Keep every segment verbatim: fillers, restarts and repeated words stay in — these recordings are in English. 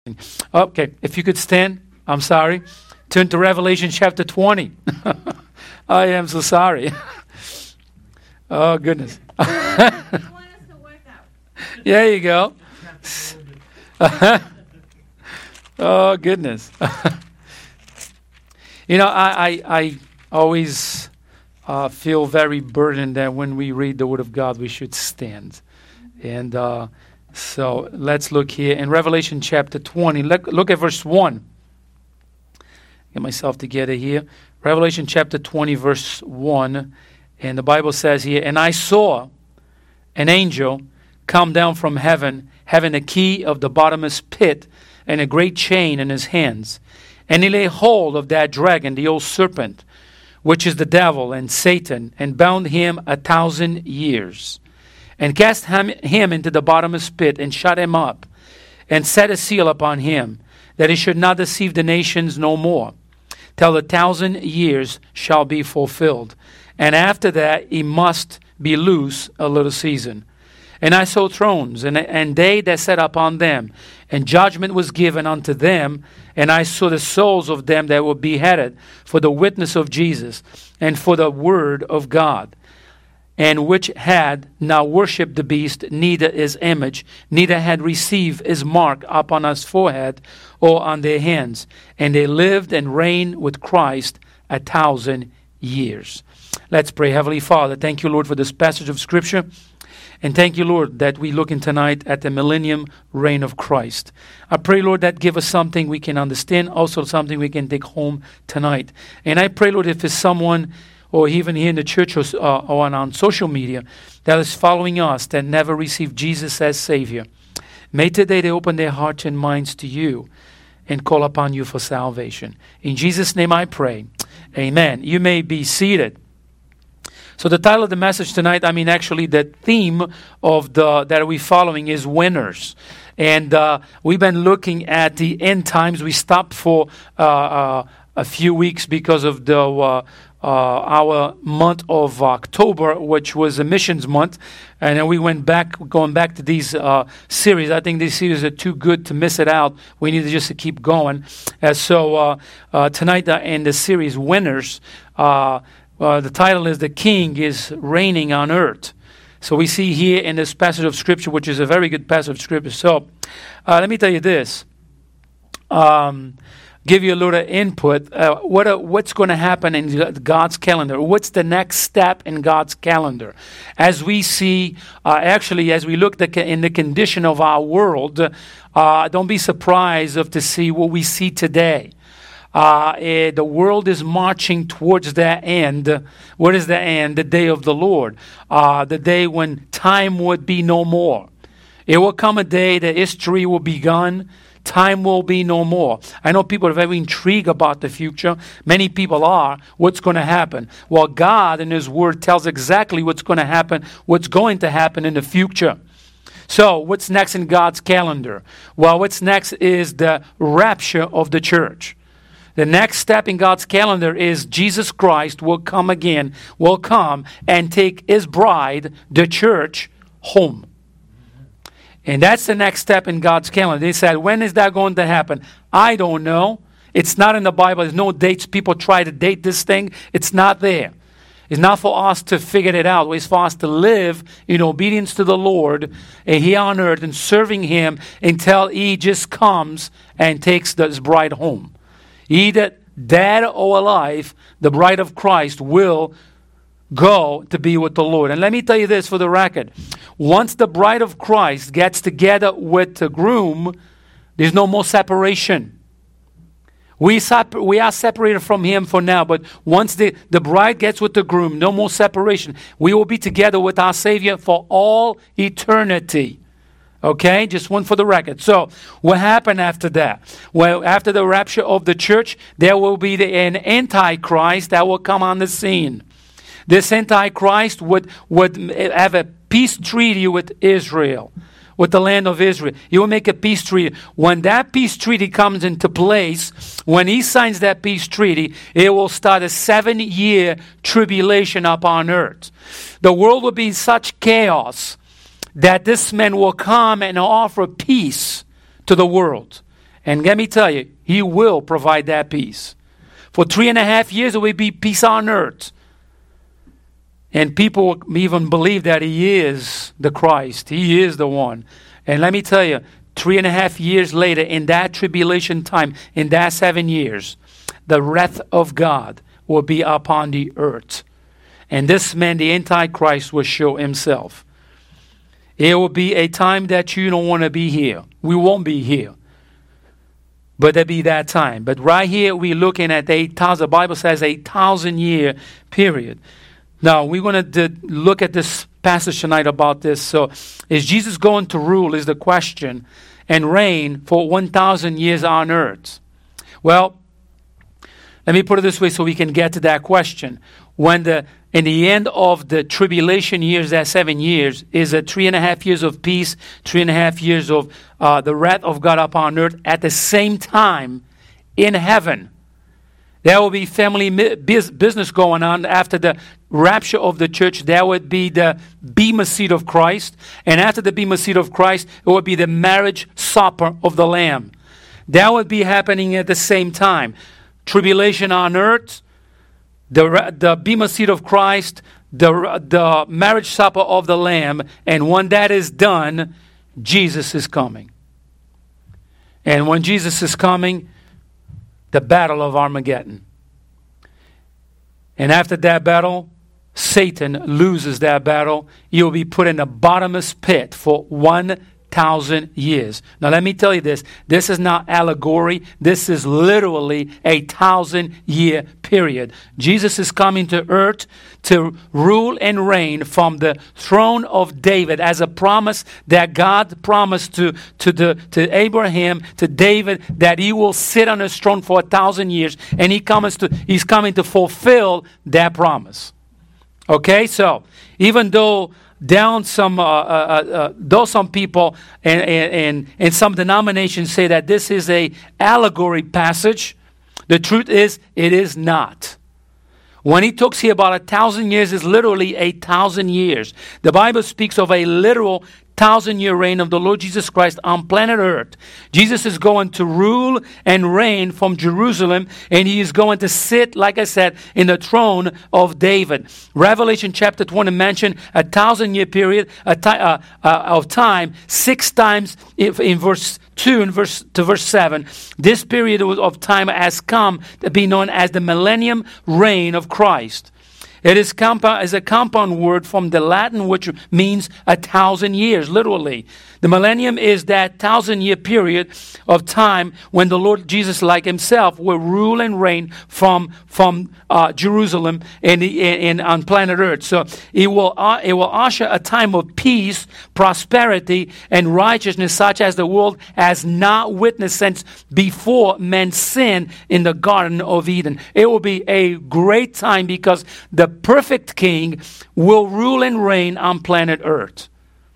Okay, if you could stand, I'm sorry. Turn to Revelation chapter twenty. I am so sorry. Oh, goodness. There you go. Oh, goodness. You know, I, I, I always uh, feel very burdened that when we read the Word of God, we should stand. And uh, so let's look here in Revelation chapter twenty. Look, look at verse one. Get myself together here. Revelation chapter twenty, verse one. And the Bible says here, "And I saw an angel come down from heaven, having a key of the bottomless pit and a great chain in his hands. And he laid hold of that dragon, the old serpent, which is the devil and Satan, and bound him a thousand years, and cast him, him into the bottomless pit, and shut him up, and set a seal upon him, that he should not deceive the nations no more, till the thousand years shall be fulfilled. And after that he must be loose a little season. And I saw thrones, and, and they that sat upon them, and judgment was given unto them. And I saw the souls of them that were beheaded for the witness of Jesus, and for the word of God, and which had not worshipped the beast, neither his image, neither had received his mark upon his forehead or on their hands. And they lived and reigned with Christ a thousand years." Let's pray. Heavenly Father, thank you, Lord, for this passage of Scripture. And thank you, Lord, that we looking tonight at the millennium reign of Christ. I pray, Lord, that give us something we can understand, also something we can take home tonight. And I pray, Lord, if there's someone, or even here in the church or, uh, or on, on social media, that is following us, that never received Jesus as Savior, may today they open their hearts and minds to you and call upon you for salvation. In Jesus' name I pray. Amen. You may be seated. So the title of the message tonight, I mean actually the theme of the that we're following is winners. And uh, we've been looking at the end times. We stopped for uh, uh, a few weeks because of the uh, uh, our month of October, which was a missions month. And then we went back, going back to these uh, series. I think these series are too good to miss it out. We need to just keep going. Uh, so uh, uh, tonight uh, in the series, Winners, uh Uh, the title is "The King is Reigning on Earth." So we see here in this passage of Scripture, which is a very good passage of Scripture. So uh, let me tell you this. Um, give you a little input. Uh, what uh, what's going to happen in God's calendar? What's the next step in God's calendar? As we see, uh, actually, as we look the, in the condition of our world, uh, don't be surprised of to see what we see today. Uh, eh, the world is marching towards that end. What is the end? The day of the Lord. Uh, the day when time would be no more. It will come a day that history will be gone. Time will be no more. I know people are very intrigued about the future. Many people are. What's going to happen? Well, God in His Word tells exactly what's going to happen, what's going to happen in the future. So, what's next in God's calendar? Well, what's next is the rapture of the church. The next step in God's calendar is Jesus Christ will come again, will come and take His bride, the church, home. And that's the next step in God's calendar. They said, when is that going to happen? I don't know. It's not in the Bible. There's no dates. People try to date this thing. It's not there. It's not for us to figure it out. It's for us to live in obedience to the Lord here on earth and serving Him until He just comes and takes His bride home. Either dead or alive, the bride of Christ will go to be with the Lord. And let me tell you this for the record. Once the bride of Christ gets together with the groom, there's no more separation. We, separ- we are separated from Him for now, but once the, the bride gets with the groom, no more separation. We will be together with our Savior for all eternity. Okay, just one for the record. So, what happened after that? Well, after the rapture of the church, there will be the, an antichrist that will come on the scene. This antichrist would, would have a peace treaty with Israel, with the land of Israel. He will make a peace treaty. When that peace treaty comes into place, when he signs that peace treaty, it will start a seven-year tribulation upon earth. The world will be in such chaos that this man will come and offer peace to the world. And let me tell you, he will provide that peace. For three and a half years, there will be peace on earth. And people even believe that he is the Christ. He is the one. And let me tell you, three and a half years later, in that tribulation time, in that seven years, the wrath of God will be upon the earth. And this man, the Antichrist, will show himself. It will be a time that you don't want to be here. We won't be here. But there'll be that time. But right here, we're looking at eight thousand. The Bible says a thousand year period. Now, we're going to look at this passage tonight about this. So, is Jesus going to rule is the question and reign for one thousand years on earth? Well, let me put it this way so we can get to that question. When the in the end of the tribulation years, that seven years, is a three and a half years of peace, three and a half years of uh, the wrath of God upon earth. At the same time, in heaven, there will be family business going on after the rapture of the church. There would be the bema seat of Christ. And after the bema seat of Christ, it would be the marriage supper of the Lamb. That would be happening at the same time. Tribulation on earth, the, the bema seat of Christ, the, the marriage supper of the Lamb. And when that is done, Jesus is coming. And when Jesus is coming, the battle of Armageddon. And after that battle, Satan loses that battle. He will be put in the bottomless pit for one thousand years. Now let me tell you this. This is not allegory. This is literally a thousand year period. Jesus is coming to earth to rule and reign from the throne of David as a promise that God promised to, to, the, to Abraham, to David, that he will sit on his throne for a thousand years. And he comes to, he's coming to fulfill that promise. Okay, so even though down some, uh, uh, uh, though some people and, and, and some denominations say that this is a allegory passage, the truth is it is not. When he talks here about a thousand years, is literally a thousand years. The Bible speaks of a literal thousand-year reign of the Lord Jesus Christ on planet Earth. Jesus is going to rule and reign from Jerusalem, and he is going to sit, like I said, in the throne of David. Revelation chapter twenty mentioned a thousand-year period a ti- uh, uh, of time, six times in, in verse two and verse to verse seven. This period of time has come to be known as the millennium reign of Christ. It is, compa- is a compound word from the Latin, which means a thousand years, literally. The millennium is that thousand-year period of time when the Lord Jesus, like himself, will rule and reign from, from uh, Jerusalem and, and, and on planet Earth. So it will, uh, it will usher a time of peace, prosperity, and righteousness such as the world has not witnessed since before man sinned in the Garden of Eden. It will be a great time because the perfect king will rule and reign on planet Earth.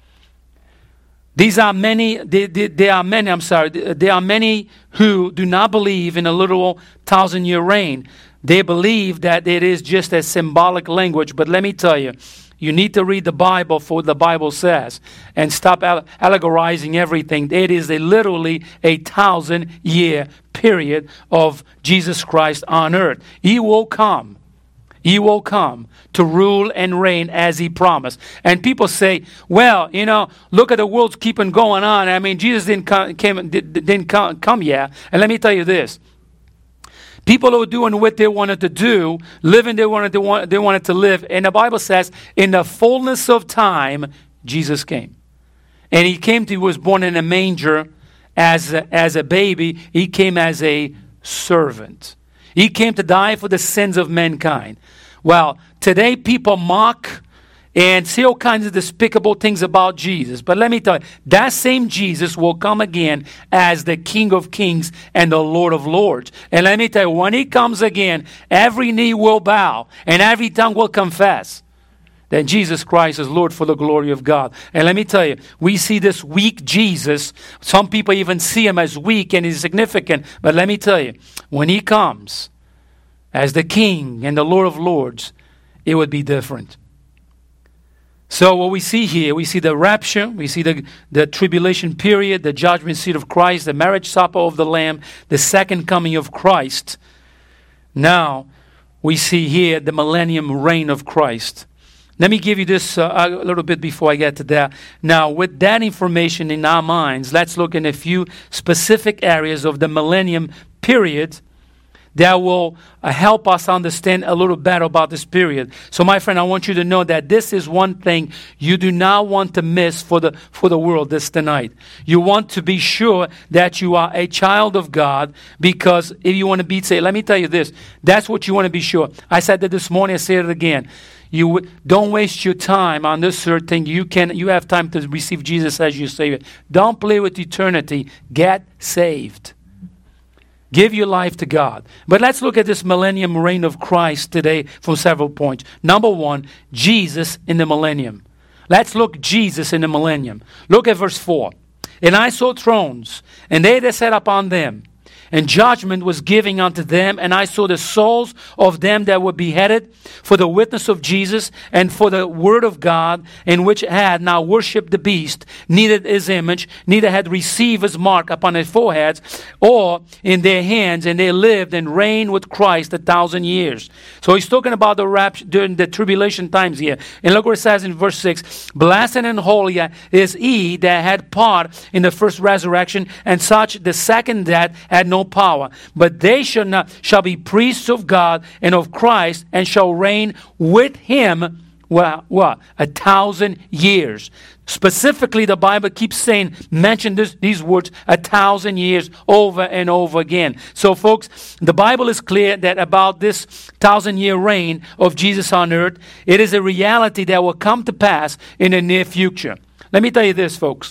These are many, there are many, I'm sorry, there are many who do not believe in a literal thousand-year reign. They believe that it is just a symbolic language. But let me tell you, you need to read the Bible for what the Bible says and stop allegorizing everything. It is a literally a thousand-year period of Jesus Christ on earth. He will come. He will come to rule and reign as he promised. And people say, well, you know, look at the world's keeping going on. I mean, Jesus didn't come, came, didn't come, come yet. And let me tell you this. People who were doing what they wanted to do, living they wanted to want, they wanted to live. And the Bible says, in the fullness of time, Jesus came. And he came to, he was born in a manger as a, as a baby. He came as a servant. He came to die for the sins of mankind. Well, today people mock and say all kinds of despicable things about Jesus. But let me tell you, that same Jesus will come again as the King of Kings and the Lord of Lords. And let me tell you, when he comes again, every knee will bow and every tongue will confess that Jesus Christ is Lord for the glory of God. And let me tell you, we see this weak Jesus. Some people even see him as weak and insignificant. But let me tell you, when he comes as the King and the Lord of Lords, it would be different. So what we see here, we see the rapture, we see the, the tribulation period, the judgment seat of Christ, the marriage supper of the Lamb, the second coming of Christ. Now, we see here the millennium reign of Christ. Let me give you this uh, a little bit before I get to that. Now, with that information in our minds, let's look in a few specific areas of the millennium period that will uh, help us understand a little better about this period. So, my friend, I want you to know that this is one thing you do not want to miss for the for the world this tonight. You want to be sure that you are a child of God, because if you want to be saved, let me tell you this, that's what you want to be sure. I said that this morning, I say it again. You w- don't waste your time on this sort of thing. You can you have time to receive Jesus as your Savior. Don't play with eternity. Get saved. Give your life to God. But let's look at this millennium reign of Christ today from several points. Number one, Jesus in the millennium. Let's look Jesus in the millennium. Look at verse four. And I saw thrones, and they that sat upon them, and judgment was given unto them, and I saw the souls of them that were beheaded for the witness of Jesus and for the word of God, in which had now worshipped the beast, neither his image, neither had received his mark upon their foreheads or in their hands, and they lived and reigned with Christ a thousand years. So he's talking about the rapture during the tribulation times here. And look what it says in verse six. Blessed and holy is he that had part in the first resurrection, and such the second death had no power, but they shall not shall be priests of God and of Christ, and shall reign with him what, what a thousand years. Specifically, the Bible keeps saying, mention this, these words, a thousand years over and over again. So, folks, the Bible is clear that about this thousand-year reign of Jesus on earth, it is a reality that will come to pass in the near future. Let me tell you this, folks.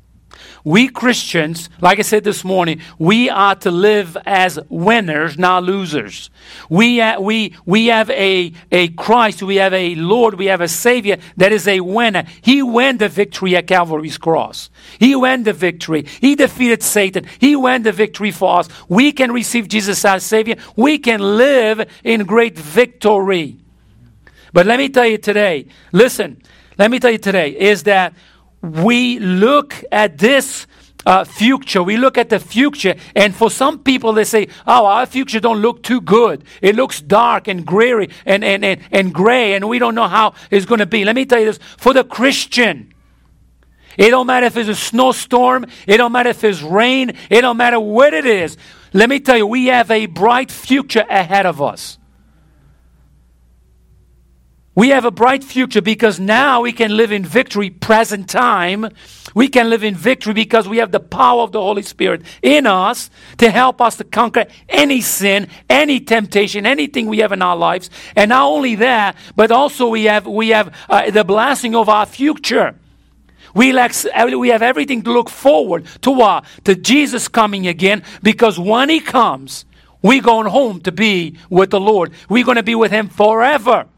We Christians, like I said this morning, we are to live as winners, not losers. We uh, we we have a, a Christ, we have a Lord, we have a Savior that is a winner. He won the victory at Calvary's cross. He won the victory. He defeated Satan. He won the victory for us. We can receive Jesus as Savior. We can live in great victory. But let me tell you today, listen, let me tell you today, is that we look at this uh, future. We look at the future, and for some people they say, oh, our future don't look too good. It looks dark and gray and, and, and, and gray, and we don't know how it's going to be. Let me tell you this. For the Christian, it don't matter if it's a snowstorm. It don't matter if it's rain. It don't matter what it is. Let me tell you, we have a bright future ahead of us. We have a bright future because now we can live in victory present time. We can live in victory because we have the power of the Holy Spirit in us to help us to conquer any sin, any temptation, anything we have in our lives. And not only that, but also we have we have uh, the blessing of our future. We, lack, we have everything to look forward to what? To Jesus coming again, because when he comes, we're going home to be with the Lord. We're going to be with him forever.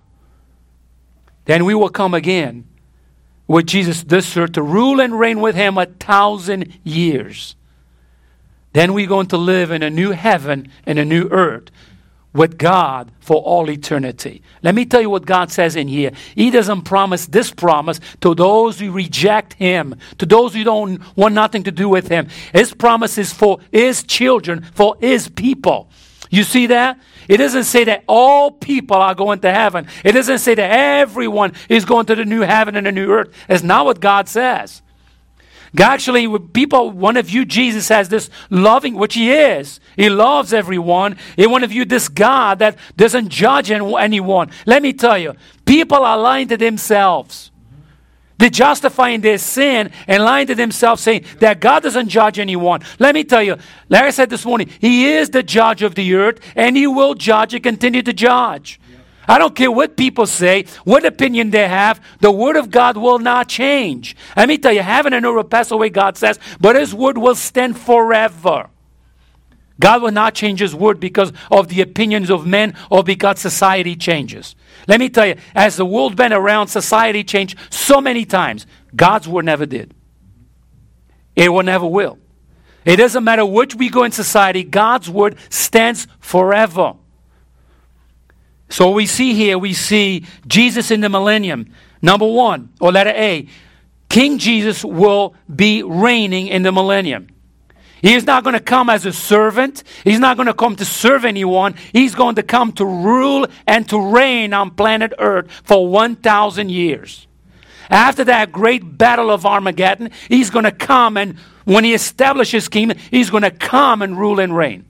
Then we will come again with Jesus this earth to rule and reign with him a thousand years. Then we're going to live in a new heaven and a new earth with God for all eternity. Let me tell you what God says in here. He doesn't promise this promise to those who reject him, to those who don't want nothing to do with him. His promise is for his children, for his people. You see that? It doesn't say that all people are going to heaven. It doesn't say that everyone is going to the new heaven and the new earth. That's not what God says. God actually, people want to view Jesus as this loving, which he is. He loves everyone. They want to view this God that doesn't judge anyone. Let me tell you, people are lying to themselves. They're justifying their sin and lying to themselves, saying that God doesn't judge anyone. Let me tell you, like I said this morning, he is the judge of the earth, and he will judge and continue to judge. Yep. I don't care what people say, what opinion they have, the word of God will not change. Let me tell you, heaven and earth will pass away, God says, but his word will stand forever. God will not change his word because of the opinions of men or because society changes. Let me tell you, as the world been around, society changed so many times. God's word never did. It will never will. It doesn't matter which we go in society, God's word stands forever. So we see here, we see Jesus in the millennium. Number one, or letter A, King Jesus will be reigning in the millennium. He is not going to come as a servant. He's not going to come to serve anyone. He's going to come to rule and to reign on planet Earth for one thousand years. After that great battle of Armageddon, he's going to come, and when he establishes his kingdom, he's going to come and rule and reign.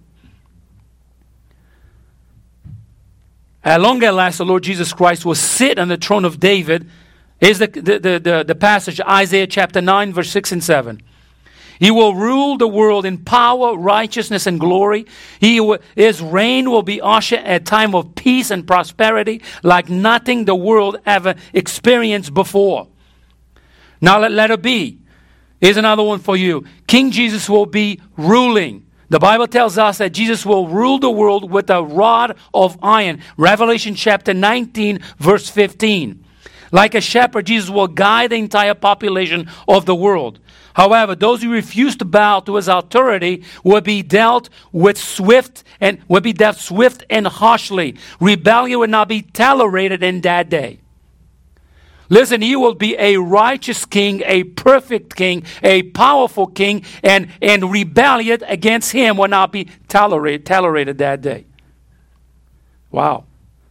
At long at last, the Lord Jesus Christ will sit on the throne of David. Here's the, the, the, the, the passage, Isaiah chapter nine, verse six and seven. He will rule the world in power, righteousness, and glory. He will, his reign will be ushered at a time of peace and prosperity like nothing the world ever experienced before. Now let letter B. Here's another one for you. King Jesus will be ruling. The Bible tells us that Jesus will rule the world with a rod of iron. Revelation chapter nineteen, verse fifteen. Like a shepherd, Jesus will guide the entire population of the world. However, those who refuse to bow to his authority will be dealt with swift and will be dealt swift and harshly. Rebellion will not be tolerated in that day. Listen, he will be a righteous king, a perfect king, a powerful king, and, and rebellion against him will not be tolerated, tolerated that day. Wow.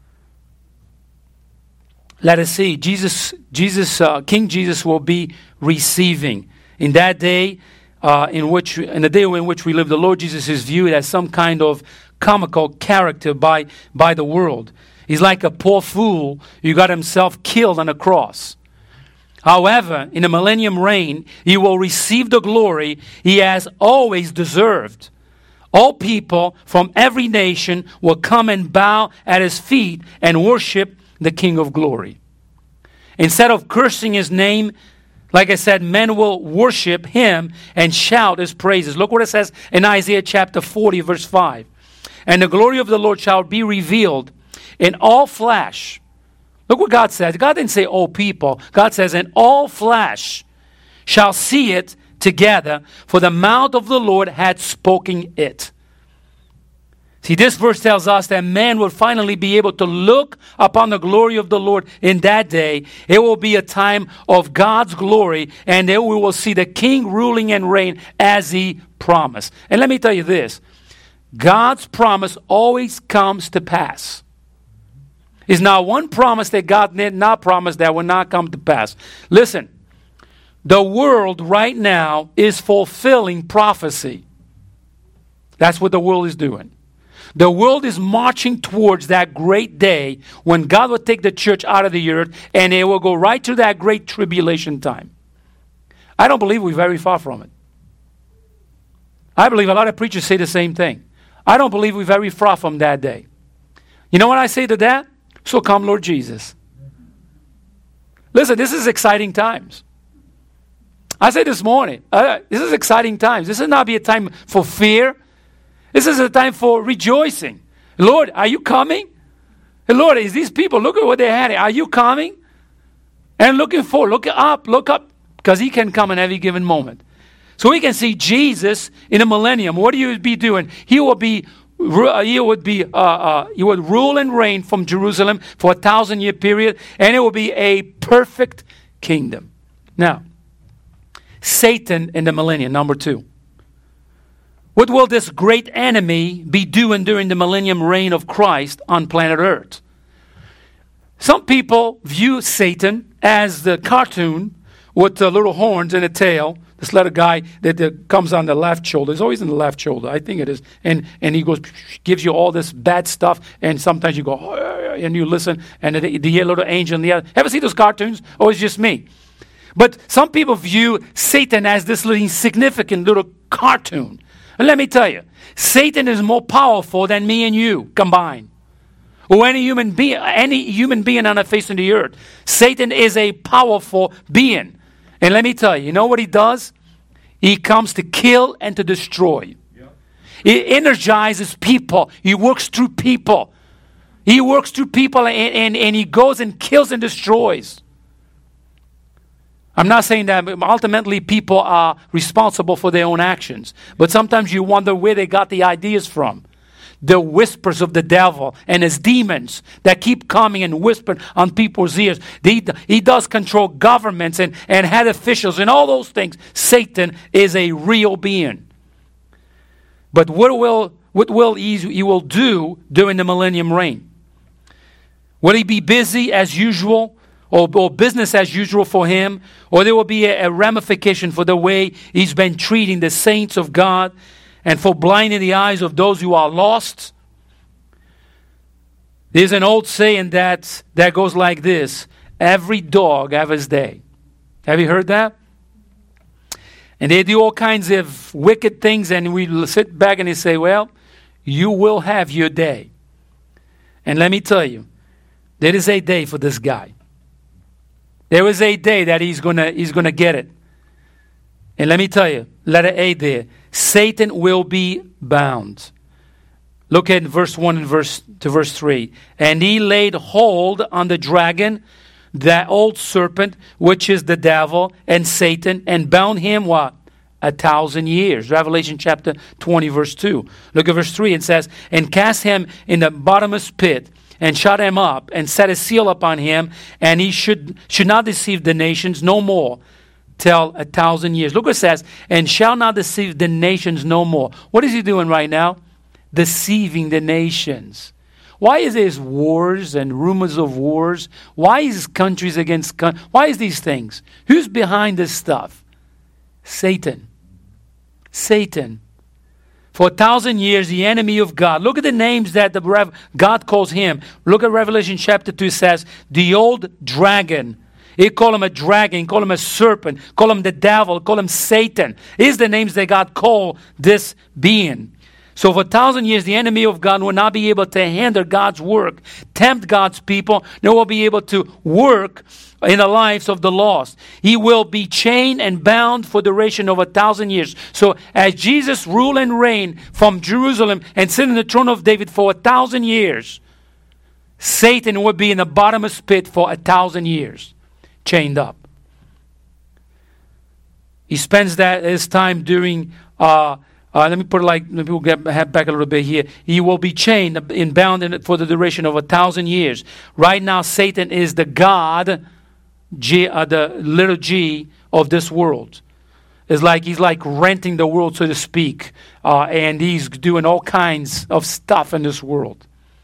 Let us see. Jesus, Jesus, uh, King Jesus will be receiving. In that day, uh, in which, in the day in which we live, the Lord Jesus is viewed as some kind of comical character by, by the world. He's like a poor fool who got himself killed on a cross. However, in the millennium reign, he will receive the glory he has always deserved. All people from every nation will come and bow at his feet and worship the King of glory. Instead of cursing his name, like I said, men will worship him and shout his praises. Look what it says in Isaiah chapter forty, verse five. And the glory of the Lord shall be revealed in all flesh. Look what God says. God didn't say all people. God says, and all flesh shall see it together, for the mouth of the Lord had spoken it. See, this verse tells us that man will finally be able to look upon the glory of the Lord in that day. It will be a time of God's glory, and there we will see the King ruling and reign as he promised. And let me tell you this. God's promise always comes to pass. There's not one promise that God did not promise that will not come to pass. Listen, the world right now is fulfilling prophecy. That's what the world is doing. The world is marching towards that great day when God will take the church out of the earth and it will go right to that great tribulation time. I don't believe we're very far from it. I believe a lot of preachers say the same thing. I don't believe we're very far from that day. You know what I say to that? So come, Lord Jesus. Listen, this is exciting times. I said this morning, uh, this is exciting times. This is not be a time for fear. This is a time for rejoicing. Lord, are you coming? Lord, is these people, look at what they had. Are you coming? And looking forward, look up, look up, because he can come in every given moment. So we can see Jesus in the millennium. What do you be doing? He will be, he would be, uh, uh, he would rule and reign from Jerusalem for a thousand year period, and it will be a perfect kingdom. Now, Satan in the millennium, number two. What will this great enemy be doing during the millennium reign of Christ on planet Earth? Some people view Satan as the cartoon with the little horns and a tail. This little guy that, that comes on the left shoulder. It's always in the left shoulder. I think it is. And and he goes, gives you all this bad stuff. And sometimes you go, oh, and you listen. And the, the little angel in the other. Ever see those cartoons? Or it's just me? But some people view Satan as this little insignificant little cartoon. And let me tell you, Satan is more powerful than me and you combined. Or any human being, any human being on the face of the earth. Satan is a powerful being. And let me tell you, you know what he does? He comes to kill and to destroy. Yep. He energizes people. He works through people. He works through people and, and, and he goes and kills and destroys. I'm not saying that ultimately people are responsible for their own actions. But sometimes you wonder where they got the ideas from the whispers of the devil and his demons that keep coming and whispering on people's ears. He, he does control governments and, and head officials and all those things. Satan is a real being. But what will what will he, he will do during the millennium reign? Will he be busy as usual? Or, or business as usual for him? Or there will be a, a ramification for the way he's been treating the saints of God and for blinding the eyes of those who are lost? There's an old saying that, that goes like this: every dog has his day. Have you heard that? And they do all kinds of wicked things, and we sit back and they say, well, you will have your day. And let me tell you, there is a day for this guy. There is a day that he's gonna he's gonna get it. And let me tell you, letter A there, Satan will be bound. Look at verse one and verse to verse three. And he laid hold on the dragon, that old serpent, which is the devil and Satan, and bound him what? A thousand years. Revelation chapter twenty, verse two. Look at verse three. It says, and cast him in the bottomless pit, and shut him up, and set a seal upon him, and he should should not deceive the nations no more till a thousand years. Look what it says, and shall not deceive the nations no more. What is he doing right now? Deceiving the nations. Why is there wars and rumors of wars? Why is countries against countries? Why is these things? Who's behind this stuff? Satan. Satan. For a thousand years, the enemy of God. Look at the names that the Rev- God calls him. Look at Revelation chapter two. It says, the old dragon. He call him a dragon, call him a serpent, call him the devil, call him Satan. These are the names that God called this being. So for a thousand years, the enemy of God will not be able to hinder God's work, tempt God's people, nor will be able to work in the lives of the lost. He will be chained and bound for the duration of a thousand years. So as Jesus rule and reign from Jerusalem and sit in the throne of David for a thousand years, Satan will be in the bottomless pit for a thousand years, chained up. He spends that his time during uh, Uh, let me put it like, maybe we'll get back a little bit here. He will be chained and bound in for the duration of a thousand years. Right now, Satan is the God, G, uh, the little g of this world. It's like he's like renting the world, so to speak. Uh, and he's doing all kinds of stuff in this world.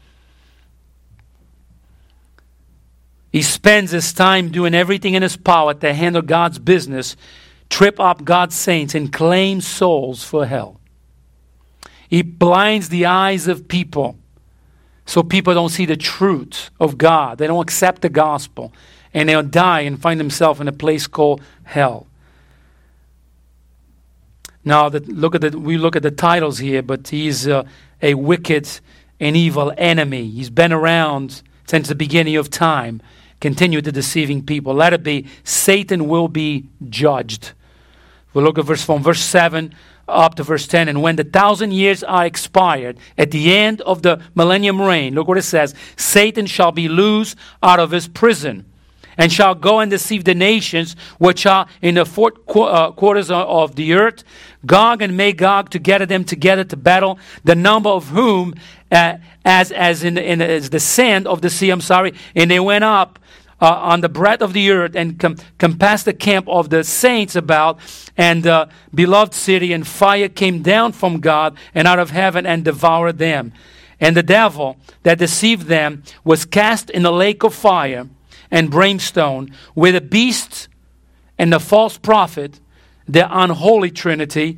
He spends his time doing everything in his power to handle God's business, trip up God's saints, and claim souls for hell. He blinds the eyes of people so people don't see the truth of God. They don't accept the gospel. And they'll die and find themselves in a place called hell. Now, that, look at the, we look at the titles here, but he's uh, a wicked and evil enemy. He's been around since the beginning of time, continue to deceiving people. Let it be, Satan will be judged. We'll look at verse from verse seven up to verse ten. And when the thousand years are expired, at the end of the millennium reign, look what it says, Satan shall be loosed out of his prison, and shall go and deceive the nations which are in the four qu- uh, quarters of the earth, Gog and Magog, to gather them together to battle, the number of whom uh, as as in, in as the sand of the sea. I'm sorry, and they went up Uh, on the breadth of the earth, and com- compassed the camp of the saints about, and the beloved city, and fire came down from God and out of heaven and devoured them. And the devil that deceived them was cast in the lake of fire and brimstone, where the beast and the false prophet, the unholy trinity,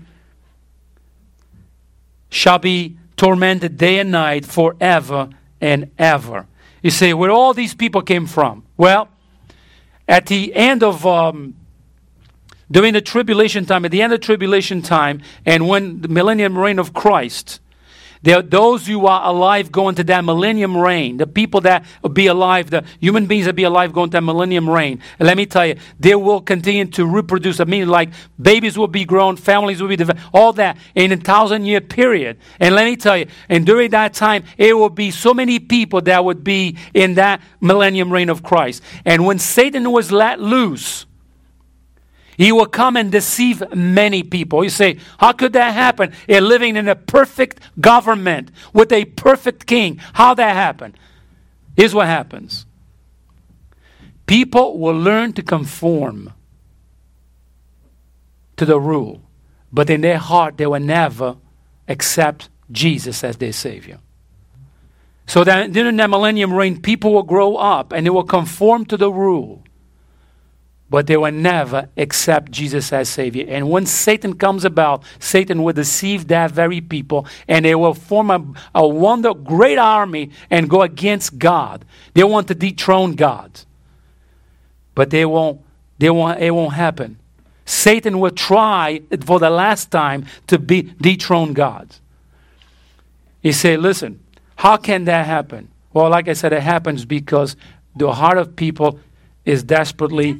shall be tormented day and night forever and ever. You say, where all these people came from? Well, at the end of, um, during the tribulation time, at the end of tribulation time, and when the millennium reign of Christ, there are those who are alive going to that millennium reign, the people that will be alive, the human beings that be alive going to that millennium reign. And let me tell you, they will continue to reproduce. I mean, like babies will be grown, families will be developed, all that in a thousand year period. And let me tell you, and during that time, it will be so many people that would be in that millennium reign of Christ. And when Satan was let loose, He will come and deceive many people. You say, how could that happen? They're living in a perfect government with a perfect king. How that happen? Here's what happens. People will learn to conform to the rule, but in their heart they will never accept Jesus as their Savior. So that during the millennium reign, people will grow up and they will conform to the rule, but they will never accept Jesus as Savior. And when Satan comes about, Satan will deceive that very people, and they will form a, a wonder, great army and go against God. They want to dethrone God, but they won't. They won't. It won't happen. Satan will try for the last time to be dethrone God. He say, "Listen, how can that happen?" Well, like I said, it happens because the heart of people is desperately.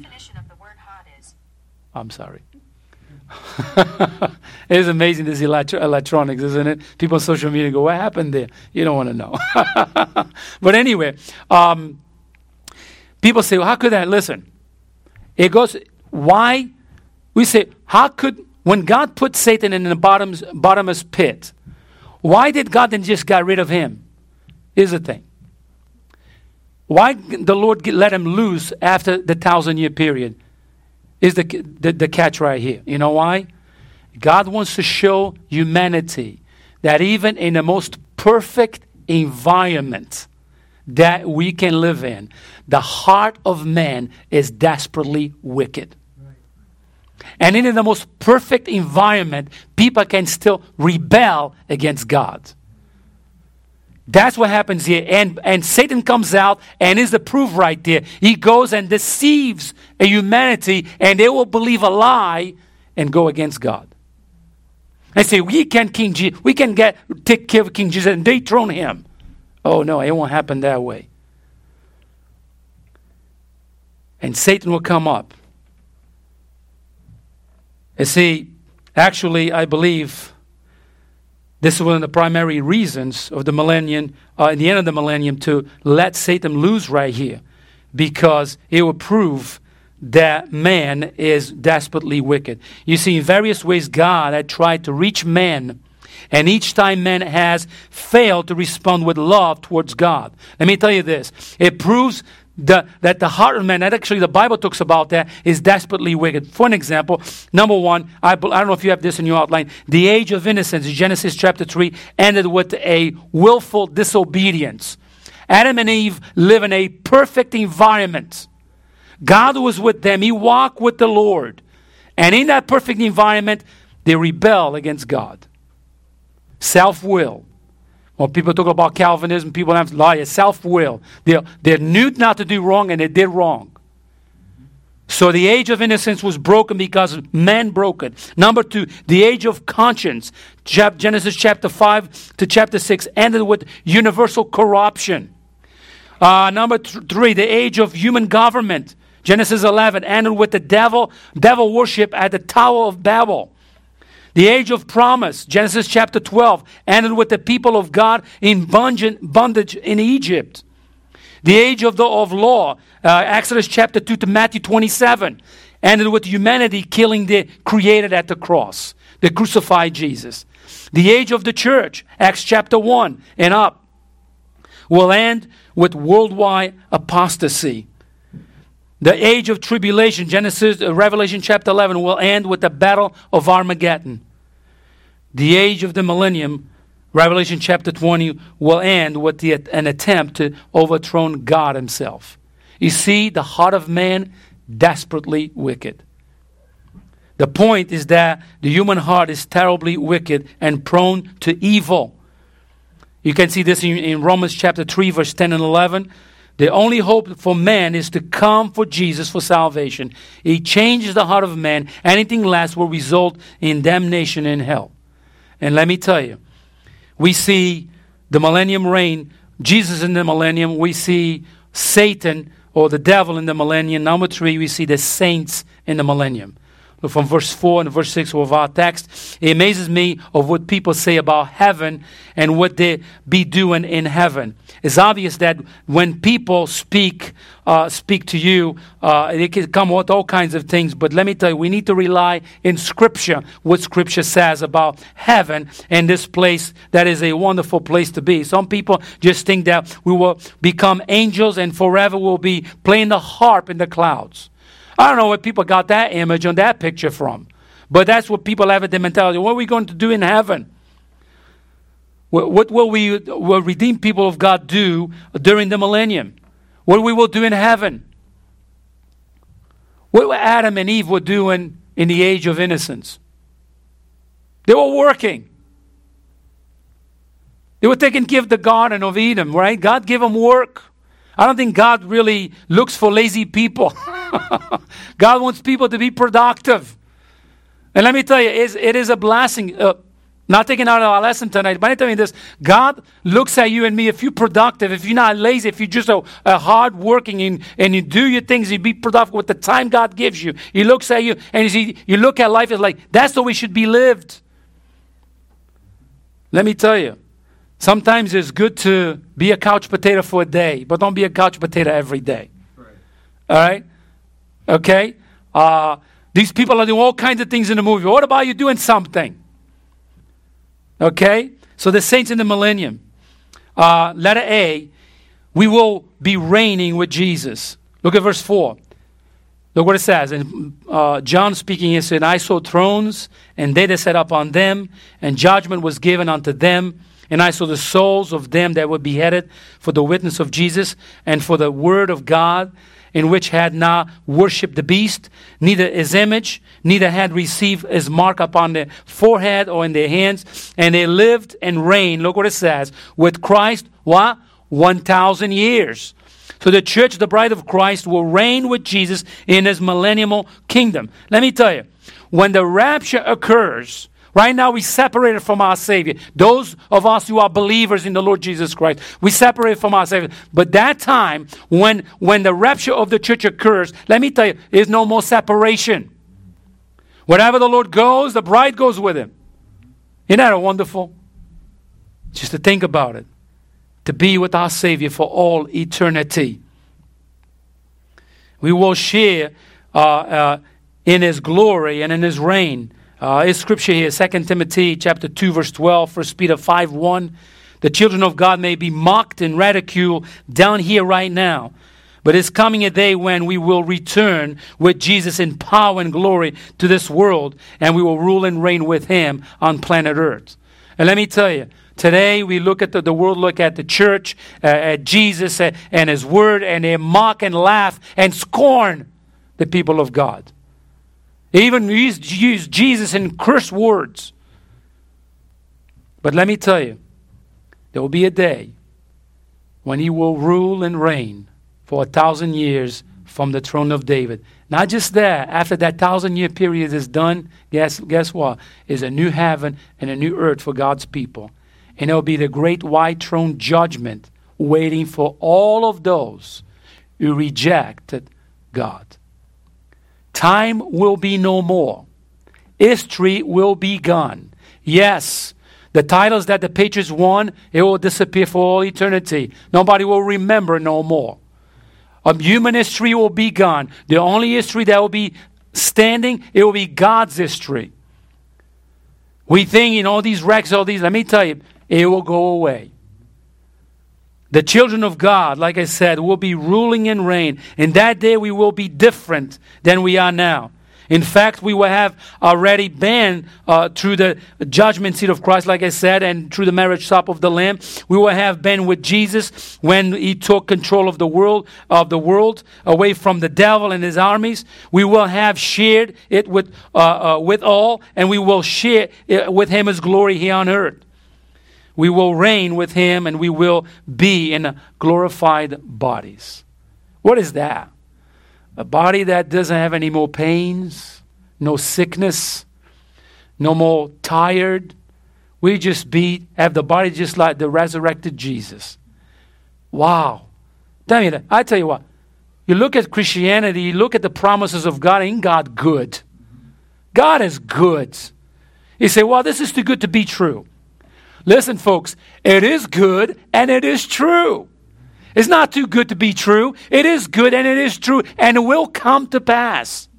I'm sorry. It is amazing, this electro- electronics, isn't it? People on social media go, what happened there? You don't want to know. But anyway, um, people say, well, how could that? Listen, it goes, why? We say, how could, when God put Satan in the bottom's, bottomless pit, why did God then just get rid of him? Here's the thing. Why the Lord let him loose after the thousand year period? Is the, the the catch right here. You know why? God wants to show humanity that even in the most perfect environment that we can live in, the heart of man is desperately wicked. Right. And in the most perfect environment, people can still rebel against God. That's what happens here. And, and Satan comes out and is the proof right there. He goes and deceives a humanity, and they will believe a lie and go against God. They say, we can King Jesus, we can get take care of King Jesus and dethrone him. Oh no, it won't happen that way. And Satan will come up. You see, actually, I believe this is one of the primary reasons of the millennium, uh, in the end of the millennium, to let Satan loose right here, because it will prove that man is desperately wicked. You see, in various ways, God had tried to reach man, and each time man has failed to respond with love towards God. Let me tell you this. It proves the, that the heart of man, that actually the Bible talks about that, is desperately wicked. For an example, number one, I, I don't know if you have this in your outline, the age of innocence, Genesis chapter three, ended with a willful disobedience. Adam and Eve live in a perfect environment. God was with them. He walked with the Lord. And in that perfect environment, they rebel against God. Self-will. When people talk about Calvinism, people have to lie. It's self-will. They, they knew not to do wrong, and they did wrong. So the age of innocence was broken because man broke it. Number two, the age of conscience. Genesis chapter five to chapter six ended with universal corruption. Uh, number th- three, the age of human government. Genesis eleven ended with the devil, devil worship at the Tower of Babel. The age of promise, Genesis chapter twelve, ended with the people of God in bondage in Egypt. The age of the of law, uh, Exodus chapter two to Matthew twenty-seven, ended with humanity killing the created at the cross, the crucified Jesus. The age of the church, Acts chapter one and up, will end with worldwide apostasy. The age of tribulation, Genesis, uh, Revelation chapter eleven, will end with the battle of Armageddon. The age of the millennium, Revelation chapter twenty, will end with the, an attempt to overthrow God himself. You see, the heart of man, desperately wicked. The point is that the human heart is terribly wicked and prone to evil. You can see this in, in Romans chapter three, verse ten and eleven. The only hope for man is to come for Jesus for salvation. He changes the heart of man. Anything less will result in damnation in hell. And let me tell you, we see the millennium reign, Jesus in the millennium. We see Satan or the devil in the millennium. Number three, we see the saints in the millennium. from verse four and verse six of our text. It amazes me of what people say about heaven and what they be doing in heaven. It's obvious that when people speak uh, speak to you, uh, they can come with all kinds of things. But let me tell you, we need to rely in Scripture, what Scripture says about heaven and this place that is a wonderful place to be. Some people just think that we will become angels and forever we'll be playing the harp in the clouds. I don't know where people got that image on that picture from. But that's what people have at their mentality. What are we going to do in heaven? What, what will we, will redeemed people of God do during the millennium? What we will do in heaven? What Adam and Eve were doing in the age of innocence? They were working. They were taking care of the Garden of Eden, right? God gave them work. I don't think God really looks for lazy people. God wants people to be productive. And let me tell you, it is a blessing. Uh, not taking out our lesson tonight, but I'm telling you this. God looks at you and me. If you're productive, if you're not lazy, if you're just a, a hard working and, and you do your things, you be productive with the time God gives you. He looks at you and you see, you look at life as like, that's the way it should be lived. Let me tell you. Sometimes it's good to be a couch potato for a day, but don't be a couch potato every day. Right. All right? Okay? Uh, these people are doing all kinds of things in the movie. What about you doing something? Okay? So the saints in the millennium. Uh, letter A, we will be reigning with Jesus. Look at verse four. Look what it says. And uh, John speaking, he said, I saw thrones, and they that sat upon them, and judgment was given unto them. And I saw the souls of them that were beheaded for the witness of Jesus and for the word of God, in which had not worshipped the beast, neither his image, neither had received his mark upon their forehead or in their hands. And they lived and reigned, look what it says, with Christ, what? one thousand years. So the church, the bride of Christ, will reign with Jesus in his millennial kingdom. Let me tell you, when the rapture occurs, right now, we separated from our Savior. Those of us who are believers in the Lord Jesus Christ, we separated from our Savior. But that time, when, when the rapture of the church occurs, let me tell you, there's no more separation. Wherever the Lord goes, the bride goes with him. Isn't that wonderful? Just to think about it. To be with our Savior for all eternity. We will share uh, uh, in his glory and in his reign. Uh, his scripture here, Second Timothy chapter two, verse twelve, First Peter five, one. The children of God may be mocked and ridiculed down here right now. But it's coming a day when we will return with Jesus in power and glory to this world, and we will rule and reign with him on planet Earth. And let me tell you, today we look at the, the world, look at the church, uh, at Jesus uh, and his word, and they mock and laugh and scorn the people of God. They even use, use Jesus in curse words. But let me tell you, there will be a day when he will rule and reign for a thousand years from the throne of David. Not just that, after that thousand year period is done, guess, guess what? Is a new heaven and a new earth for God's people. And it will be the great white throne judgment waiting for all of those who rejected God. Time will be no more. History will be gone. Yes, the titles that the Patriots won, it will disappear for all eternity. Nobody will remember no more. Um, human history will be gone. The only history that will be standing, it will be God's history. We think in all these wrecks, all these, let me tell you, it will go away. The children of God, like I said, will be ruling and reign. In that day, we will be different than we are now. In fact, we will have already been uh, through the judgment seat of Christ, like I said, and through the marriage supper of the Lamb. We will have been with Jesus when he took control of the world, of the world, away from the devil and his armies. We will have shared it with uh, uh, with all, and we will share it with him his glory here on earth. We will reign with him, and we will be in glorified bodies. What is that? A body that doesn't have any more pains, no sickness, no more tired. We just be, have the body just like the resurrected Jesus. Wow. Tell me that. I tell you what. You look at Christianity, you look at the promises of God, ain't God good? God is good. You say, well, this is too good to be true. Listen, folks, it is good and it is true. It's not too good to be true. It is good and it is true, and it will come to pass.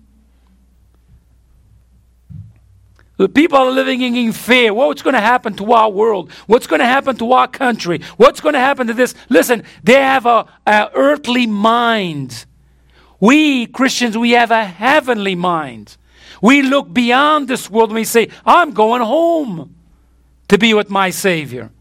The people are living in fear. What's going to happen to our world? What's going to happen to our country? What's going to happen to this? Listen, they have a, a earthly mind. We Christians, we have a heavenly mind. We look beyond this world and we say, I'm going home to be with my Savior.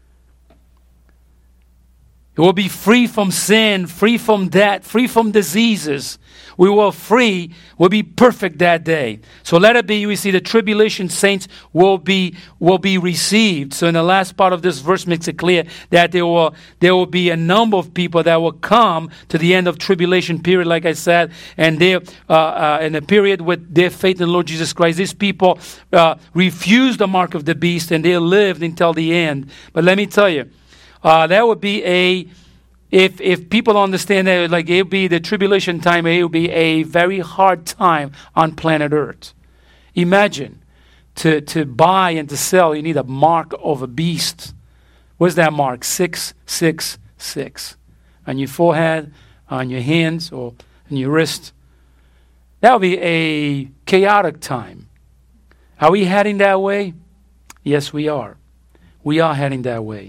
We will be free from sin, free from debt, free from diseases. We will free, will be perfect that day. So let it be, we see the tribulation saints will be will be received. So in the last part of this verse makes it clear that there will there will be a number of people that will come to the end of tribulation period, like I said, and they uh, uh, in a period with their faith in the Lord Jesus Christ. These people uh, refused the mark of the beast and they lived until the end. But let me tell you, uh, that would be a If if people understand that, like, it will be the tribulation time, it will be a very hard time on planet Earth. Imagine, to, to buy and to sell, you need a mark of a beast. What's that mark? six six six. On your forehead, on your hands, or on your wrist. That will be a chaotic time. Are we heading that way? Yes, we are. We are heading that way.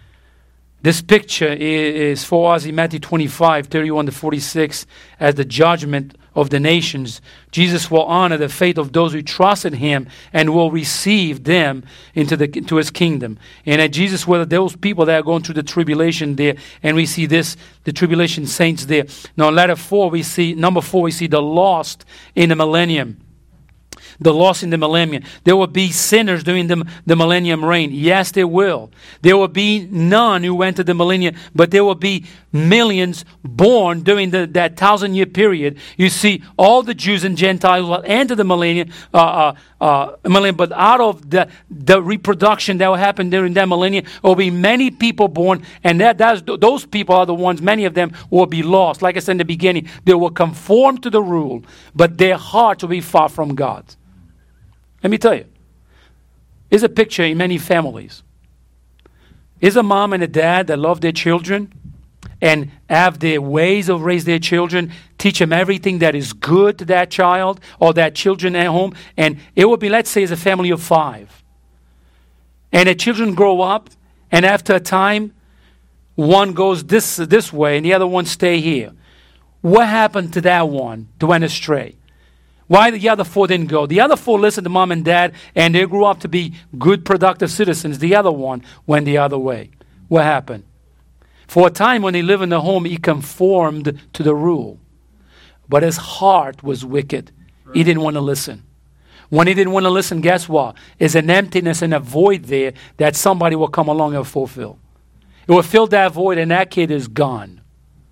This picture is for us in Matthew twenty-five, thirty-one to forty-six, as the judgment of the nations. Jesus will honor the faith of those who trusted him and will receive them into the into his kingdom. And at Jesus, were those people that are going through the tribulation there, and we see this, the tribulation saints there. Now, letter four, we see, number four, we see the lost in the millennium. The lost in the millennium. There will be sinners during the, the millennium reign. Yes, there will. There will be none who went to the millennium, but there will be millions born during the, that thousand-year period. You see, all the Jews and Gentiles will enter the millennium, uh, uh, uh, millennium, but out of the, the reproduction that will happen during that millennium, there will be many people born, and that that's, those people are the ones, many of them will be lost. Like I said in the beginning, they will conform to the rule, but their hearts will be far from God. Let me tell you, there's a picture in many families. There's a mom and a dad that love their children and have their ways of raise their children, teach them everything that is good to that child or that children at home. And it will be, let's say, it's a family of five. And the children grow up, and after a time, one goes this, this way and the other one stay here. What happened to that one that went astray? Why the other four didn't go? The other four listened to mom and dad, and they grew up to be good, productive citizens. The other one went the other way. What happened? For a time when he lived in the home, he conformed to the rule. But his heart was wicked. Right. He didn't want to listen. When he didn't want to listen, guess what? There's an emptiness and a void there that somebody will come along and fulfill. It will fill that void, and that kid is gone.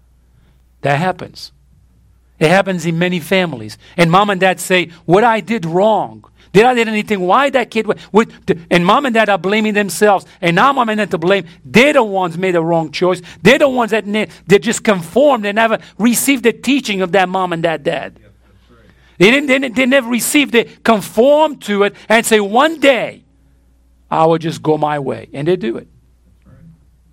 That happens. It happens in many families. And mom and dad say, what I did wrong. Did I did anything? Why that kid? What, and mom and dad are blaming themselves. And now mom and dad to blame. They're the ones made the wrong choice. They're the ones that they just conformed. They never received the teaching of that mom and that dad. Yeah, that's right. They didn't. They, didn't, they never received it. Conform to it and say, one day I will just go my way. And they do it. That's right.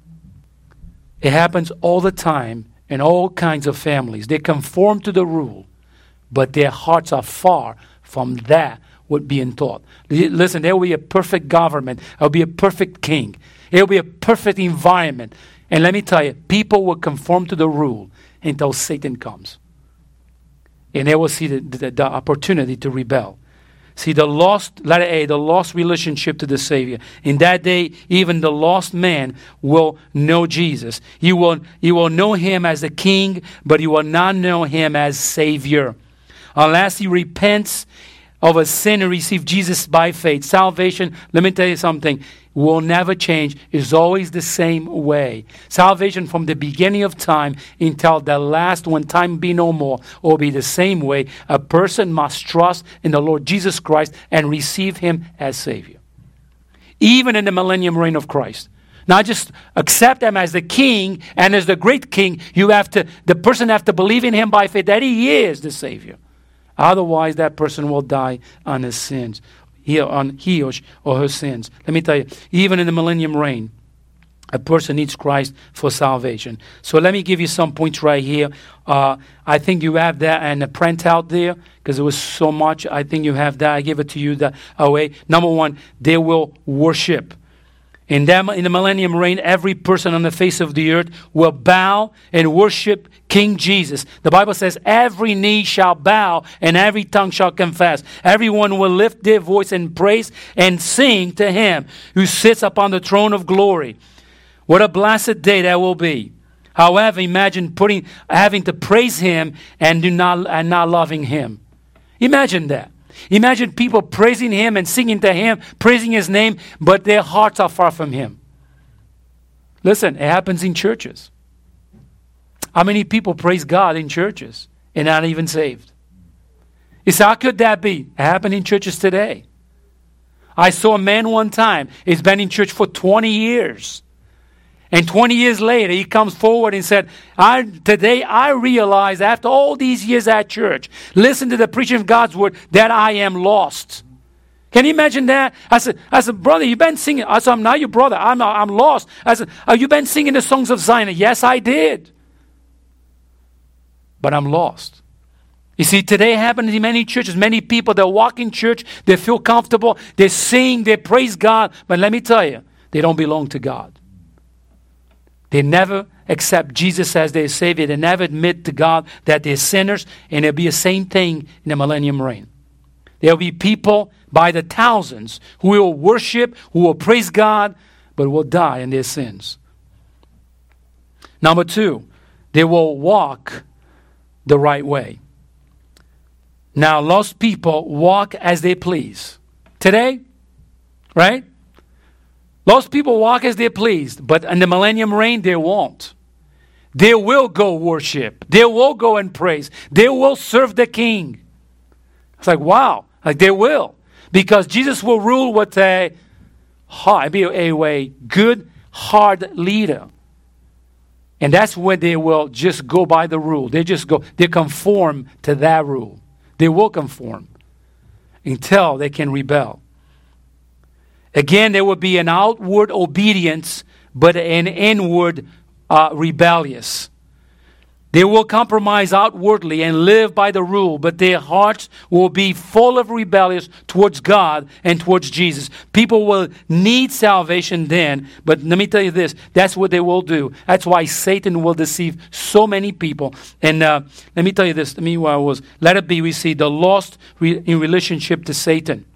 It happens all the time. In all kinds of families. They conform to the rule, but their hearts are far from that what being taught. Listen, there will be a perfect government. There will be a perfect king. There will be a perfect environment. And let me tell you, people will conform to the rule until Satan comes. And they will see the, the, the opportunity to rebel. See, the lost, letter A, the lost relationship to the Savior. In that day, even the lost man will know Jesus. You will, you will know him as the King, but you will not know him as Savior. Unless he repents of a sin and receives Jesus by faith. Salvation, let me tell you something, will never change. It's always the same way. Salvation from the beginning of time until the last, when time be no more, will be the same way. A person must trust in the Lord Jesus Christ and receive him as Savior. Even in the millennium reign of Christ. Not just accept him as the King and as the great King. You have to, the person have to believe in him by faith that he is the Savior. Otherwise, that person will die on his sins. He, on he or, or her sins. Let me tell you, even in the millennium reign, a person needs Christ for salvation. So let me give you some points right here. Uh, I think you have that and a printout there because it was so much. I think you have that. I give it to you that away. Number one, they will worship. In, them, in the millennium reign, every person on the face of the earth will bow and worship King Jesus. The Bible says, every knee shall bow and every tongue shall confess. Everyone will lift their voice in praise and sing to him who sits upon the throne of glory. What a blessed day that will be. However, imagine putting, having to praise him and, do not, and not loving him. Imagine that. Imagine people praising him and singing to him, praising his name, but their hearts are far from him. Listen, it happens in churches. How many people praise God in churches and not even saved? You say, how could that be? It happens in churches today. I saw a man one time, he's been in church for twenty years. And twenty years later, he comes forward and said, I, today I realize after all these years at church, listen to the preaching of God's word, that I am lost. Can you imagine that? I said, I said, brother, you've been singing. I said, I'm not your brother. I'm, I'm lost. I said, oh, you've been singing the songs of Zion. Yes, I did. But I'm lost. You see, today happens in many churches. Many people that walk in church, they feel comfortable, they sing, they praise God. But let me tell you, they don't belong to God. They never accept Jesus as their Savior. They never admit to God that they're sinners. And it'll be the same thing in the millennium reign. There'll be people by the thousands who will worship, who will praise God, but will die in their sins. Number two, they will walk the right way. Now, lost people walk as they please. Today, right? Lost people walk as they pleased, but in the millennium reign, they won't. They will go worship. They will go and praise. They will serve the King. It's like, wow, like they will. Because Jesus will rule with a, hard, be a, a good, hard leader. And that's when they will just go by the rule. They just go, they conform to that rule. They will conform until they can rebel. Again, there will be an outward obedience, but an inward uh, rebellious. They will compromise outwardly and live by the rule, but their hearts will be full of rebellious towards God and towards Jesus. People will need salvation then, but let me tell you this, that's what they will do. That's why Satan will deceive so many people. And uh, let me tell you this, meanwhile was, let it be, we see the lost re- in relationship to Satan.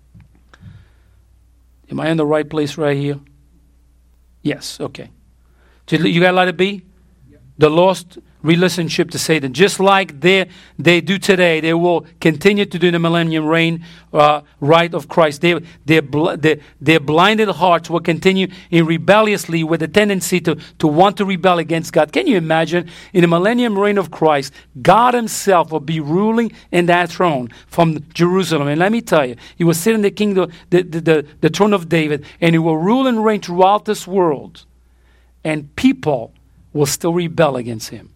Am I in the right place right here? Yes, okay. You got to let it be? Yep. The lost relationship to Satan. Just like they they do today, they will continue to do the millennium reign uh, right of Christ. They, their, their, their blinded hearts will continue in rebelliously with a tendency to, to want to rebel against God. Can you imagine? In the millennium reign of Christ, God himself will be ruling in that throne from Jerusalem. And let me tell you, he will sit in the kingdom, the, the, the, the throne of David, and he will rule and reign throughout this world. And people will still rebel against him.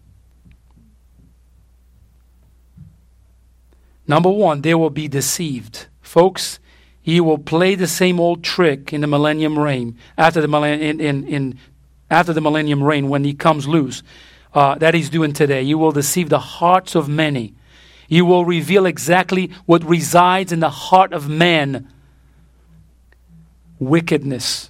Number one, they will be deceived. Folks, he will play the same old trick in the millennium reign, after the millennium, in, in, in, after the millennium reign when he comes loose, uh, that he's doing today. He will deceive the hearts of many. He will reveal exactly what resides in the heart of man. Wickedness.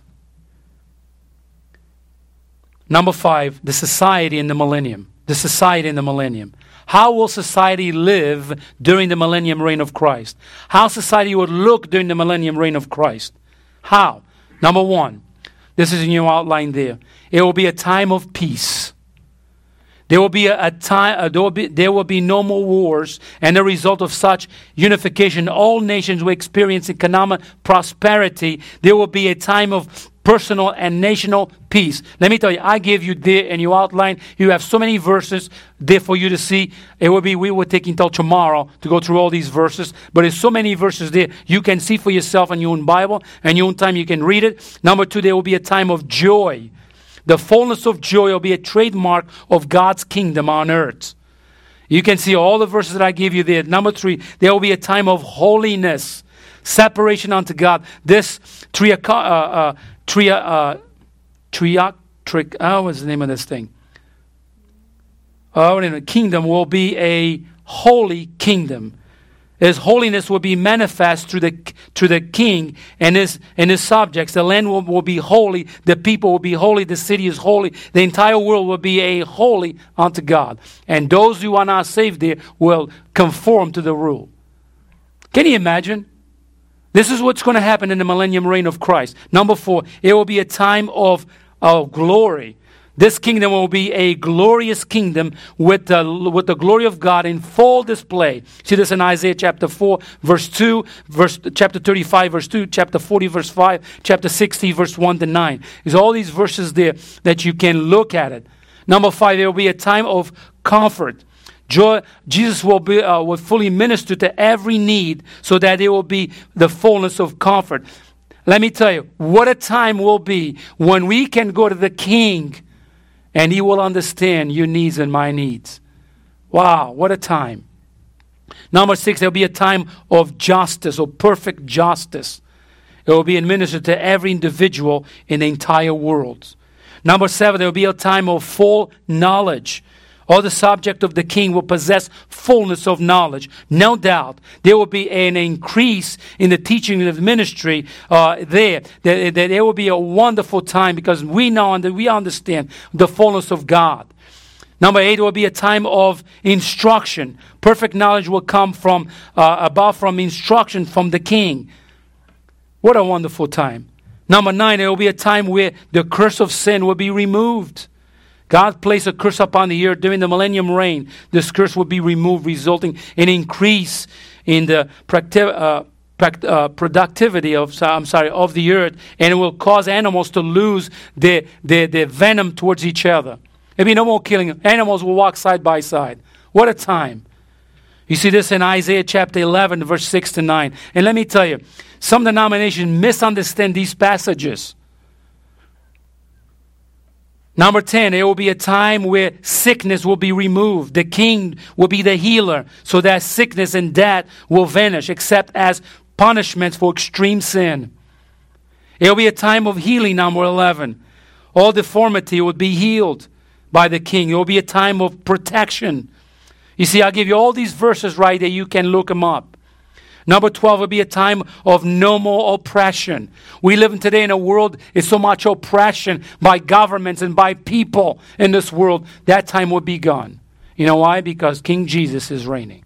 Number five, the society in the millennium. The society in the millennium. How will society live during the millennium reign of Christ? How society would look during the millennium reign of Christ? How? Number one, this is in your outline there. It will be a time of peace. There will be a, a time. Uh, there will be there will be no more wars, and the result of such unification, all nations will experience economic prosperity. There will be a time of personal and national peace. Let me tell you, I give you there in your outline. You have so many verses there for you to see. It will be, we will take until tomorrow to go through all these verses. But there's so many verses there. You can see for yourself in your own Bible and your own time. You can read it. Number two, there will be a time of joy. The fullness of joy will be a trademark of God's kingdom on earth. You can see all the verses that I give you there. Number three, there will be a time of holiness, separation unto God. This tria, uh, uh, tria, uh, tria, trick, oh, what's the name of this thing? Oh, in the kingdom will be a holy kingdom. His holiness will be manifest through the to the king and his and his subjects. The land will, will be holy. The people will be holy. The city is holy. The entire world will be a holy unto God. And those who are not saved there will conform to the rule. Can you imagine? This is what's going to happen in the millennium reign of Christ. Number four, it will be a time of, of glory. This kingdom will be a glorious kingdom with the, with the glory of God in full display. See this in Isaiah chapter four, verse two, verse, chapter thirty-five, verse two, chapter forty, verse five, chapter sixty, verse one to nine. There's all these verses there that you can look at it. Number five, there will be a time of comfort. Joy, Jesus will be uh, will fully minister to every need so that there will be the fullness of comfort. Let me tell you, what a time will be when we can go to the King and He will understand your needs and my needs. Wow, what a time. Number six, there will be a time of justice, or perfect justice. It will be administered to every individual in the entire world. Number seven, there will be a time of full knowledge. All the subject of the king will possess fullness of knowledge. No doubt, there will be an increase in the teaching of the ministry uh, there. That, that there will be a wonderful time because we know and we understand the fullness of God. Number eight will be a time of instruction. Perfect knowledge will come from uh, above from instruction from the king. What a wonderful time. Number nine, there will be a time where the curse of sin will be removed. God placed a curse upon the earth during the millennium reign. This curse will be removed, resulting in increase in the practi- uh, pract- uh, productivity of I'm sorry of the earth, and it will cause animals to lose their, their, their venom towards each other. There'll be no more killing. Animals will walk side by side. What a time. You see this in Isaiah chapter eleven, verse six to nine. And let me tell you, some denominations misunderstand these passages. Number ten, there will be a time where sickness will be removed. The king will be the healer, so that sickness and death will vanish, except as punishments for extreme sin. It will be a time of healing, number eleven. All deformity will be healed by the king. It will be a time of protection. You see, I'll give you all these verses right there. You can look them up. Number twelve will be a time of no more oppression. We live in today in a world, it's so much oppression by governments and by people in this world. That time will be gone. You know why? Because King Jesus is reigning.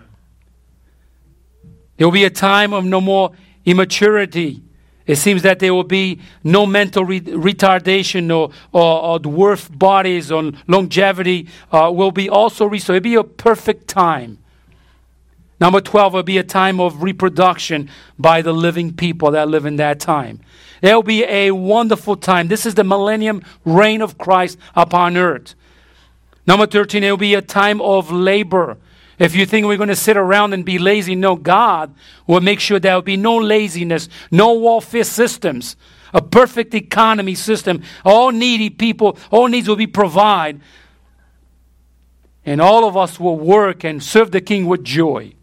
There will be a time of no more immaturity. It seems that there will be no mental re- retardation or, or, or dwarf bodies or longevity uh, will be also restored. It will be a perfect time. Number twelve will be a time of reproduction by the living people that live in that time. There will be a wonderful time. This is the millennium reign of Christ upon earth. Number thirteen, there will be a time of labor. If you think we're going to sit around and be lazy, no, God will make sure there will be no laziness, no welfare systems, a perfect economy system. All needy people, all needs will be provided. And all of us will work and serve the King with joy.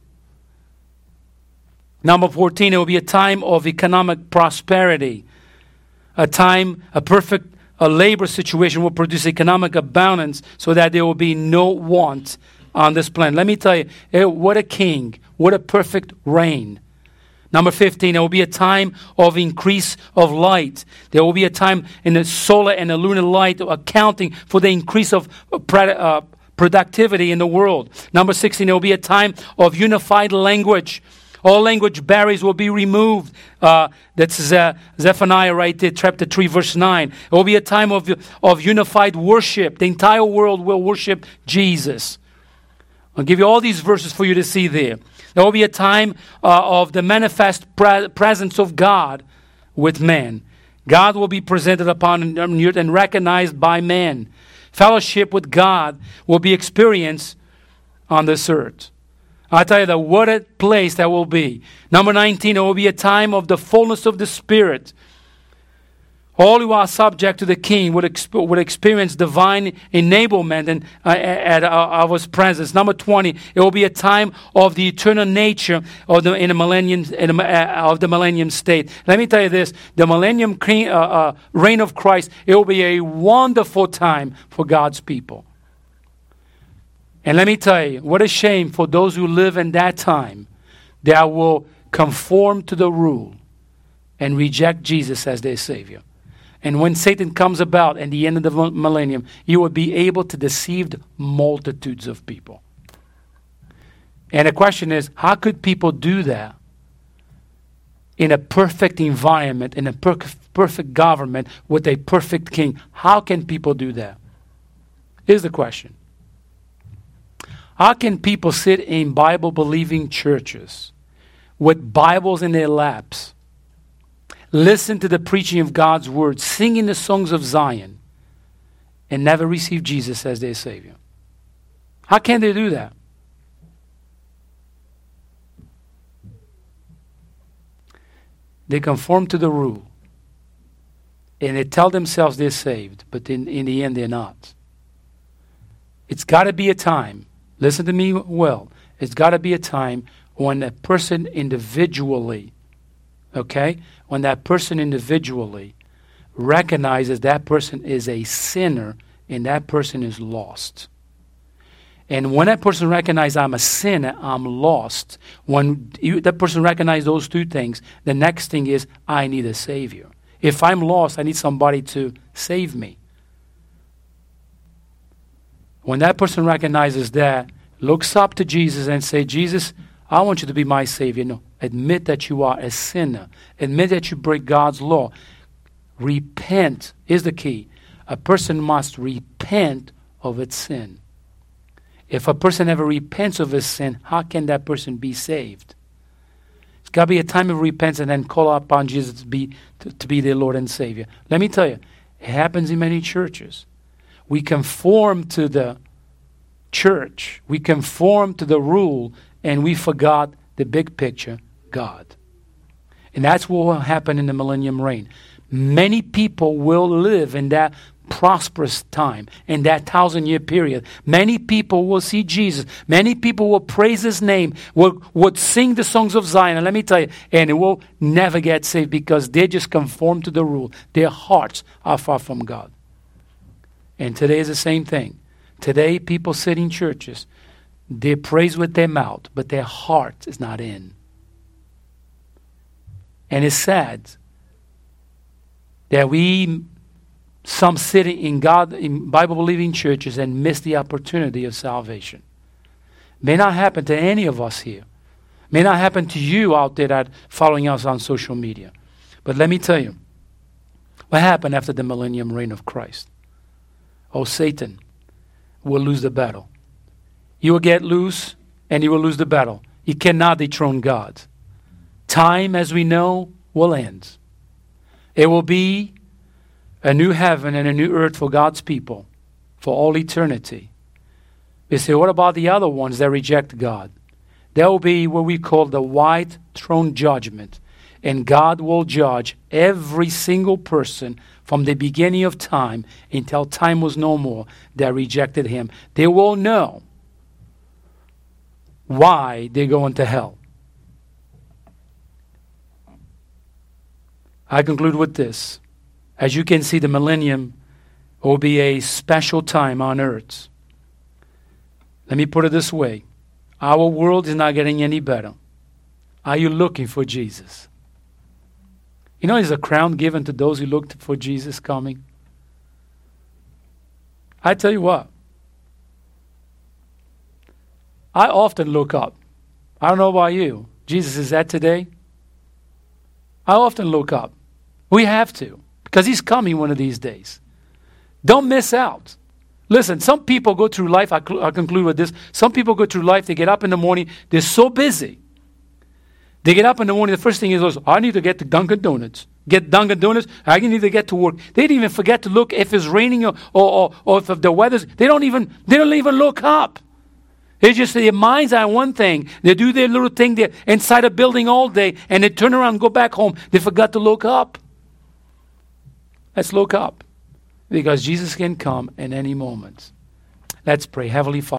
Number fourteen, it will be a time of economic prosperity. A time, a perfect a labor situation will produce economic abundance so that there will be no want on this planet. Let me tell you, what a king, what a perfect reign. Number fifteen, there will be a time of increase of light. There will be a time in the solar and the lunar light accounting for the increase of uh, productivity in the world. Number sixteen, there will be a time of unified language. All language barriers will be removed. Uh, that's Ze- Zephaniah right there, chapter three, verse nine. It will be a time of, of unified worship. The entire world will worship Jesus. I'll give you all these verses for you to see there. There will be a time uh, of the manifest pre- presence of God with man. God will be presented upon earth and recognized by man. Fellowship with God will be experienced on this earth. I tell you that what a place that will be. Number nineteen, it will be a time of the fullness of the Spirit. All who are subject to the King would, exp- would experience divine enablement and, uh, at uh, of His presence. Number twenty, it will be a time of the eternal nature of the in the millennium in the, uh, of the millennium state. Let me tell you this: the millennium cre- uh, uh, reign of Christ, it will be a wonderful time for God's people. And let me tell you, what a shame for those who live in that time that will conform to the rule and reject Jesus as their Savior. And when Satan comes about at the end of the millennium, he will be able to deceive multitudes of people. And the question is, how could people do that in a perfect environment, in a per- perfect government, with a perfect king? How can people do that? Here's the question. How can people sit in Bible-believing churches with Bibles in their laps, listen to the preaching of God's word, singing the songs of Zion, and never receive Jesus as their Savior? How can they do that? They conform to the rule, and they tell themselves they're saved, but in, in the end they're not. It's got to be a time, listen to me well, it's got to be a time when a person individually, okay, when that person individually recognizes that person is a sinner and that person is lost. And when that person recognizes I'm a sinner, I'm lost, when you, that person recognizes those two things, the next thing is I need a Savior. If I'm lost, I need somebody to save me. When that person recognizes that, looks up to Jesus and say, Jesus, I want you to be my Savior. No, admit that you are a sinner. Admit that you break God's law. Repent is the key. A person must repent of its sin. If a person ever repents of his sin, how can that person be saved? It's got to be a time of repentance and then call upon Jesus to be, to, to be their Lord and Savior. Let me tell you, it happens in many churches. We conform to the church. We conform to the rule, and we forgot the big picture, God. And that's what will happen in the millennium reign. Many people will live in that prosperous time, in that thousand-year period. Many people will see Jesus. Many people will praise His name, will, will sing the songs of Zion. And let me tell you, and it will never get saved because they just conform to the rule. Their hearts are far from God. And today is the same thing. Today, people sit in churches. They praise with their mouth, but their heart is not in. And it's sad that we, some sit in God, in Bible-believing churches and miss the opportunity of salvation. May not happen to any of us here. May not happen to you out there that following us on social media. But let me tell you, what happened after the millennium reign of Christ? Oh, Satan will lose the battle. He will get loose and he will lose the battle. He cannot dethrone God. Time, as we know, will end. It will be a new heaven and a new earth for God's people for all eternity. They say, what about the other ones that reject God? There will be what we call the white throne judgment. And God will judge every single person from the beginning of time until time was no more that rejected Him. They will know why they're going to hell. I conclude with this. As you can see, the millennium will be a special time on earth. Let me put it this way. Our world is not getting any better. Are you looking for Jesus? You know, there's a crown given to those who looked for Jesus coming. I tell you what. I often look up. I don't know about you. Jesus is that today? I often look up. We have to, because He's coming one of these days. Don't miss out. Listen, some people go through life, I cl- I'll conclude with this. Some people go through life, they get up in the morning, they're so busy. They get up in the morning, the first thing is, I need to get to Dunkin' Donuts. Get Dunkin' Donuts, I need to get to work. They didn't even forget to look if it's raining or, or, or if the weather's, they don't even, they don't even look up. They just, their minds are on one thing. They do their little thing there inside a building all day, and they turn around and go back home. They forgot to look up. Let's look up, because Jesus can come in any moment. Let's pray. Heavenly Father,